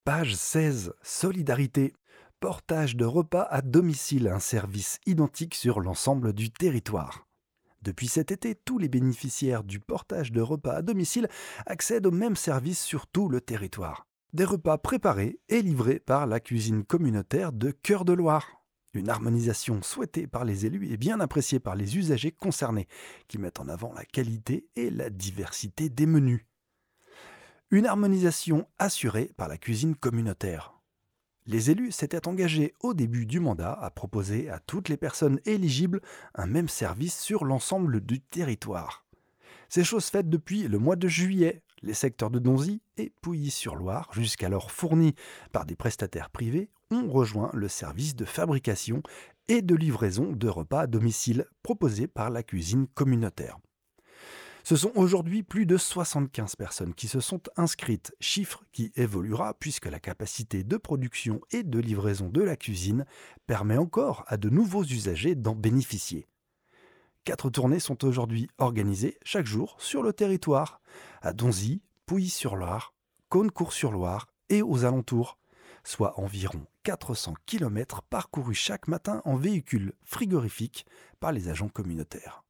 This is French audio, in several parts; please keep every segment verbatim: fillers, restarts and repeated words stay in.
Page seize. Solidarité. Portage de repas à domicile, un service identique sur l'ensemble du territoire. Depuis cet été, tous les bénéficiaires du portage de repas à domicile accèdent au même service sur tout le territoire. Des repas préparés et livrés par la cuisine communautaire de Cœur de Loire. Une harmonisation souhaitée par les élus et bien appréciée par les usagers concernés, qui mettent en avant la qualité et la diversité des menus. Une harmonisation assurée par la cuisine communautaire. Les élus s'étaient engagés au début du mandat à proposer à toutes les personnes éligibles un même service sur l'ensemble du territoire. C'est chose faite depuis le mois de juillet. Les secteurs de Donzy et Pouilly-sur-Loire, jusqu'alors fournis par des prestataires privés, ont rejoint le service de fabrication et de livraison de repas à domicile proposé par la cuisine communautaire. Ce sont aujourd'hui plus de soixante-quinze personnes qui se sont inscrites, chiffre qui évoluera puisque la capacité de production et de livraison de la cuisine permet encore à de nouveaux usagers d'en bénéficier. Quatre tournées sont aujourd'hui organisées chaque jour sur le territoire, à Donzy, Pouilly-sur-Loire, Caunecourt-sur-Loire et aux alentours, soit environ quatre cents kilomètres parcourus chaque matin en véhicule frigorifique par les agents communautaires.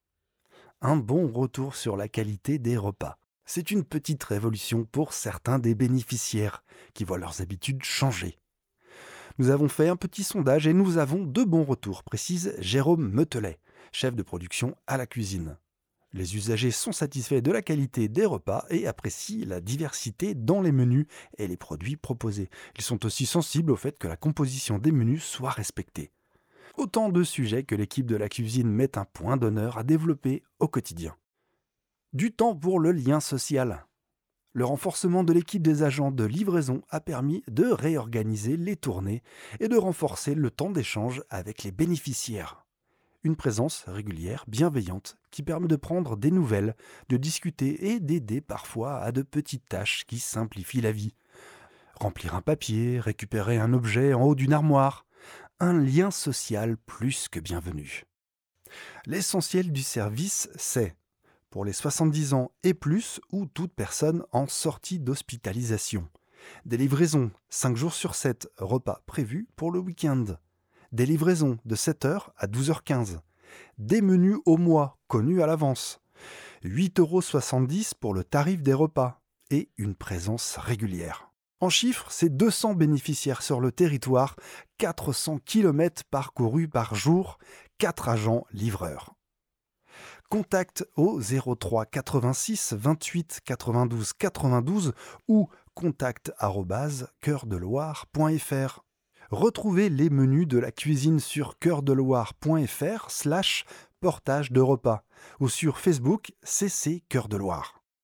Un bon retour sur la qualité des repas. C'est une petite révolution pour certains des bénéficiaires qui voient leurs habitudes changer. Nous avons fait un petit sondage et nous avons de bons retours, précise Jérôme Metelet, chef de production à la cuisine. Les usagers sont satisfaits de la qualité des repas et apprécient la diversité dans les menus et les produits proposés. Ils sont aussi sensibles au fait que la composition des menus soit respectée. Autant de sujets que l'équipe de la cuisine met un point d'honneur à développer au quotidien. Du temps pour le lien social. Le renforcement de l'équipe des agents de livraison a permis de réorganiser les tournées et de renforcer le temps d'échange avec les bénéficiaires. Une présence régulière, bienveillante, qui permet de prendre des nouvelles, de discuter et d'aider parfois à de petites tâches qui simplifient la vie. Remplir un papier, récupérer un objet en haut d'une armoire. Un lien social plus que bienvenu. L'essentiel du service, c'est pour les soixante-dix ans et plus ou toute personne en sortie d'hospitalisation. Des livraisons cinq jours sur sept, repas prévus pour le week-end. Des livraisons de sept heures à douze heures quinze. Des menus au mois connus à l'avance. huit euros soixante-dix pour le tarif des repas et une présence régulière. En chiffres, c'est deux cents bénéficiaires sur le territoire, quatre cents kilomètres parcourus par jour, quatre agents livreurs. Contact au zéro trois quatre-vingt-six vingt-huit quatre-vingt-douze quatre-vingt-douze ou contact arobase coeurdeloire point fr. Retrouvez les menus de la cuisine sur coeurdeloire.fr slash portage de repas ou sur Facebook C C Cœur de Loire.